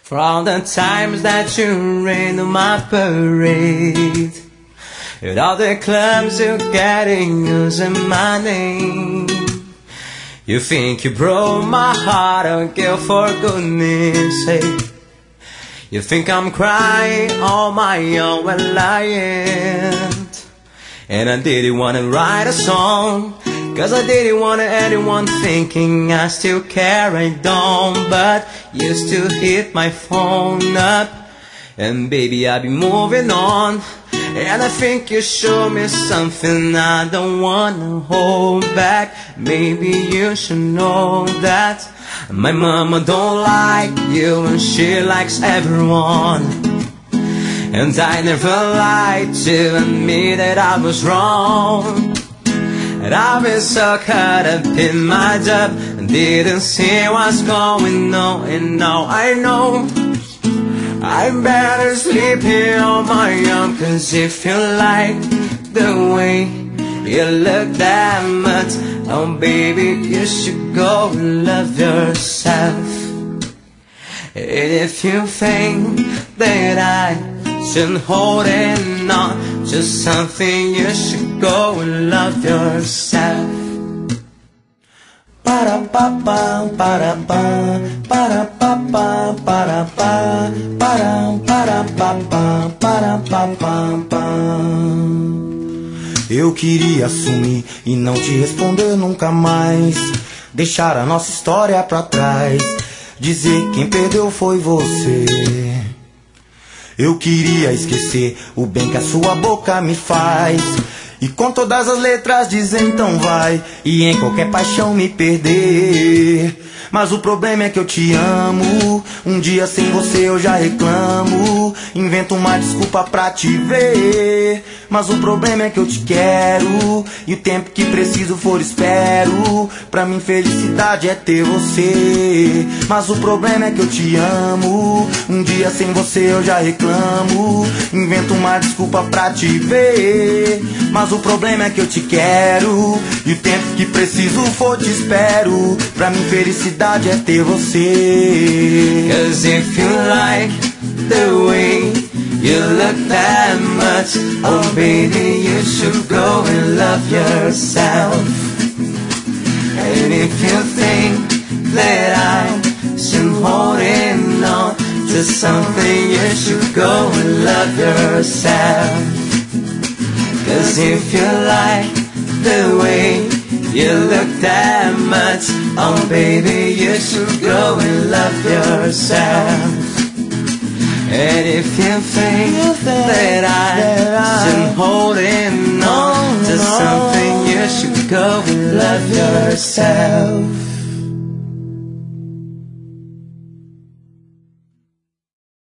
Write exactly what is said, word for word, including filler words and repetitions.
For all the times that you rain on my parade, and all the clubs you getting using my name. You think you broke my heart, oh girl, for goodness sake. You think I'm crying on my own, well I ain't. And I didn't wanna write a song, cause I didn't want anyone thinking I still care, I don't. But you still hit my phone up, and baby I be moving on. And I think you show me something I don't wanna hold back. Maybe you should know that my mama don't like you and she likes everyone. And I never lied to admit that I was wrong. And I've been so caught up in my job and didn't see what's going on. And now I know I'm better sleeping on my own. Cause if you like the way you look that much, oh baby, you should go and love yourself. And if you think that I shouldn't hold it on to something, you should go and love yourself. Para pa pa para pa para pa pa para pa para para pa pa para pa pa pa. Eu queria assumir e não te responder nunca mais, deixar a nossa história pra trás, dizer quem perdeu foi você. Eu queria esquecer o bem que a sua boca me faz, e com todas as letras dizer então vai, e em qualquer paixão me perder. Mas o problema é que eu te amo, um dia sem você eu já reclamo, invento uma desculpa pra te ver. Mas o problema é que eu te quero, e o tempo que preciso for espero. Pra mim felicidade é ter você. Mas o problema é que eu te amo, um dia sem você eu já reclamo, invento uma desculpa pra te ver. Mas o problema é que eu te quero, e o tempo que preciso for te espero. Pra mim felicidade é ter você. Cause if you like the way you look that much, oh baby, you should go and love yourself. And if you think that I should hold it on to something, you should go and love yourself. Cause if you like the way you look that much, oh baby, you should go and love yourself. And if you think that I should hold it on to something, you should go and love yourself.